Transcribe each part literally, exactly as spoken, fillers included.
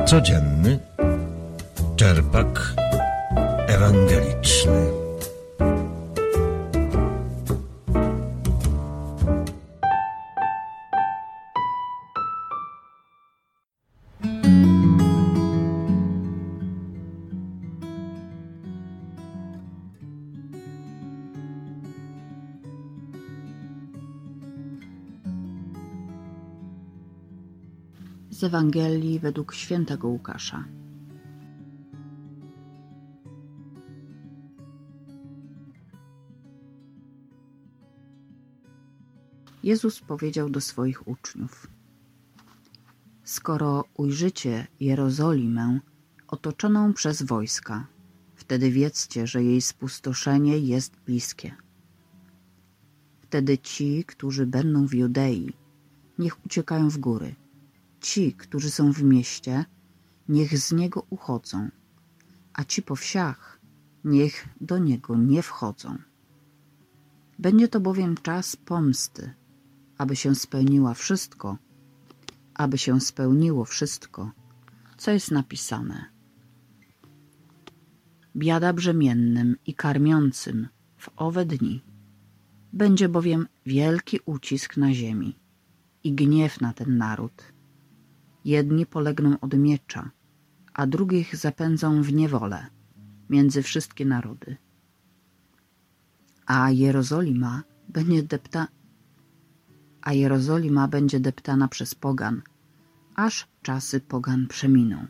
Codzienny czerpak ewangeliczny. Z Ewangelii według świętego Łukasza. Jezus powiedział do swoich uczniów: skoro ujrzycie Jerozolimę otoczoną przez wojska, wtedy wiedzcie, że jej spustoszenie jest bliskie. Wtedy ci, którzy będą w Judei, niech uciekają w góry. Ci, którzy są w mieście, niech z niego uchodzą, a ci po wsiach, niech do niego nie wchodzą. Będzie to bowiem czas pomsty, aby się spełniła wszystko, aby się spełniło wszystko, co jest napisane. Biada brzemiennym i karmiącym w owe dni. Będzie bowiem wielki ucisk na ziemi i gniew na ten naród. Jedni polegną od miecza, a drugich zapędzą w niewolę między wszystkie narody. A Jerozolima będzie depta, a Jerozolima będzie deptana przez pogan, aż czasy pogan przeminą.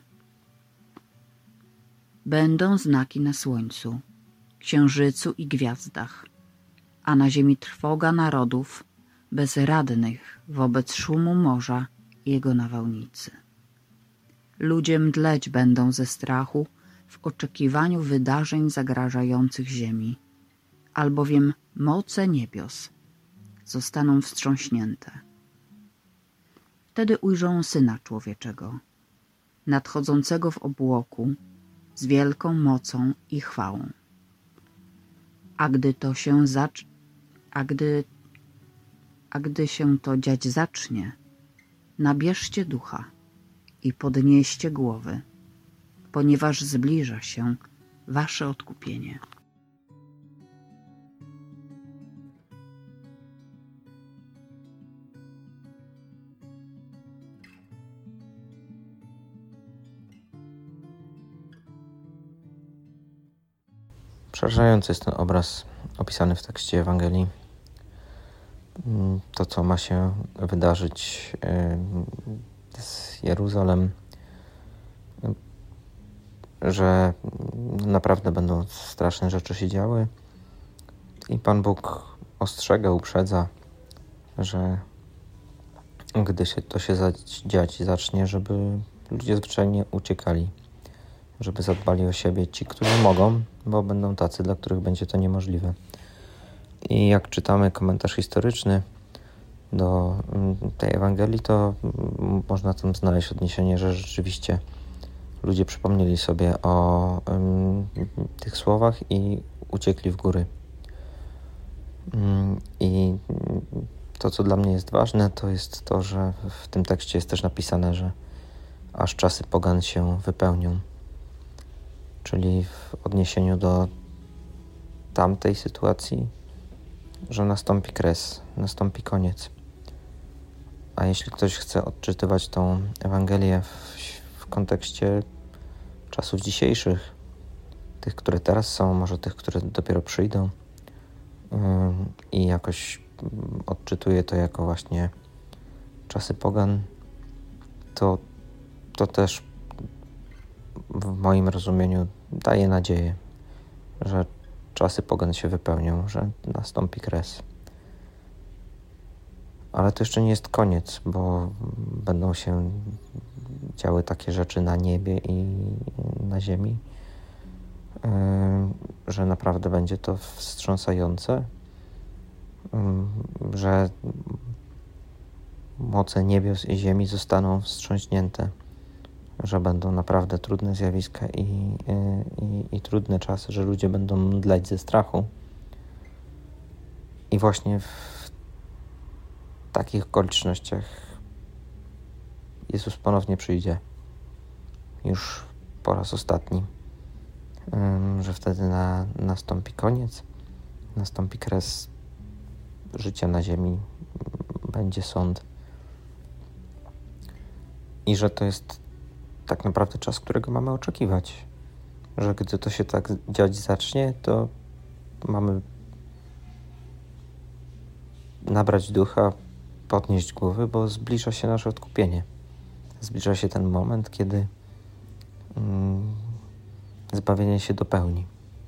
Będą znaki na słońcu, księżycu i gwiazdach, a na ziemi trwoga narodów bezradnych wobec szumu morza i jego nawałnicy. Ludzie mdleć będą ze strachu w oczekiwaniu wydarzeń zagrażających ziemi, albowiem moce niebios zostaną wstrząśnięte. Wtedy ujrzą Syna Człowieczego, nadchodzącego w obłoku z wielką mocą i chwałą. A gdy to się zacz... a gdy... a gdy się to dziać zacznie, nabierzcie ducha i podnieście głowy, ponieważ zbliża się wasze odkupienie. Przerażający jest ten obraz opisany w tekście Ewangelii. To, co ma się wydarzyć z Jeruzalem, że naprawdę będą straszne rzeczy się działy i Pan Bóg ostrzega, uprzedza, że gdy się to się dziać zacznie, żeby ludzie zwyczajnie uciekali, żeby zadbali o siebie ci, którzy mogą, bo będą tacy, dla których będzie to niemożliwe. I jak czytamy komentarz historyczny do tej Ewangelii, to można tam znaleźć odniesienie, że rzeczywiście ludzie przypomnieli sobie o um, tych słowach i uciekli w góry. Um, I to, co dla mnie jest ważne, to jest to, że w tym tekście jest też napisane, że aż czasy pogan się wypełnią. Czyli w odniesieniu do tamtej sytuacji, że nastąpi kres, nastąpi koniec. A jeśli ktoś chce odczytywać tą Ewangelię w, w kontekście czasów dzisiejszych, tych, które teraz są, może tych, które dopiero przyjdą, yy, i jakoś odczytuje to jako właśnie czasy pogan, to, to też w moim rozumieniu daje nadzieję, że czasy pogan się wypełnią, że nastąpi kres. Ale to jeszcze nie jest koniec, bo będą się działy takie rzeczy na niebie i na ziemi, że naprawdę będzie to wstrząsające, że moce niebios i ziemi zostaną wstrząśnięte, że będą naprawdę trudne zjawiska i, i, i trudne czasy, że ludzie będą mdleć ze strachu. I właśnie w takich okolicznościach Jezus ponownie przyjdzie. już po raz ostatni, że wtedy na, nastąpi koniec, nastąpi kres życia na ziemi, będzie sąd i że to jest tak naprawdę czas, którego mamy oczekiwać, że gdy to się tak dziać zacznie, to mamy nabrać ducha, podnieść głowy, bo zbliża się nasze odkupienie. Zbliża się ten moment, kiedy mm, zbawienie się dopełni.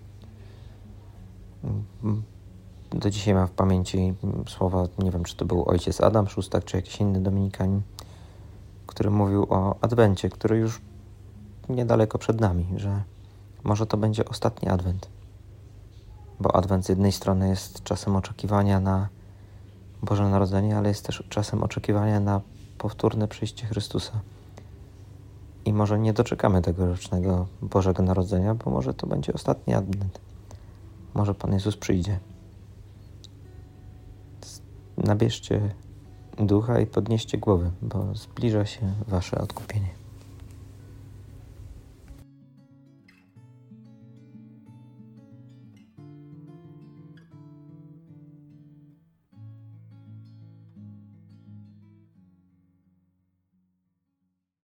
Do dzisiaj mam w pamięci słowa, nie wiem, czy to był ojciec Adam Szóstak, czy jakiś inny dominikanin, który mówił o Adwencie, który już niedaleko przed nami, że może to będzie ostatni Adwent. Bo Adwent z jednej strony jest czasem oczekiwania na Boże Narodzenie, ale jest też czasem oczekiwania na powtórne przyjście Chrystusa. I może nie doczekamy tegorocznego Bożego Narodzenia, bo może to będzie ostatni Adwent. Może Pan Jezus przyjdzie. Nabierzcie ducha i podnieście głowy, bo zbliża się wasze odkupienie.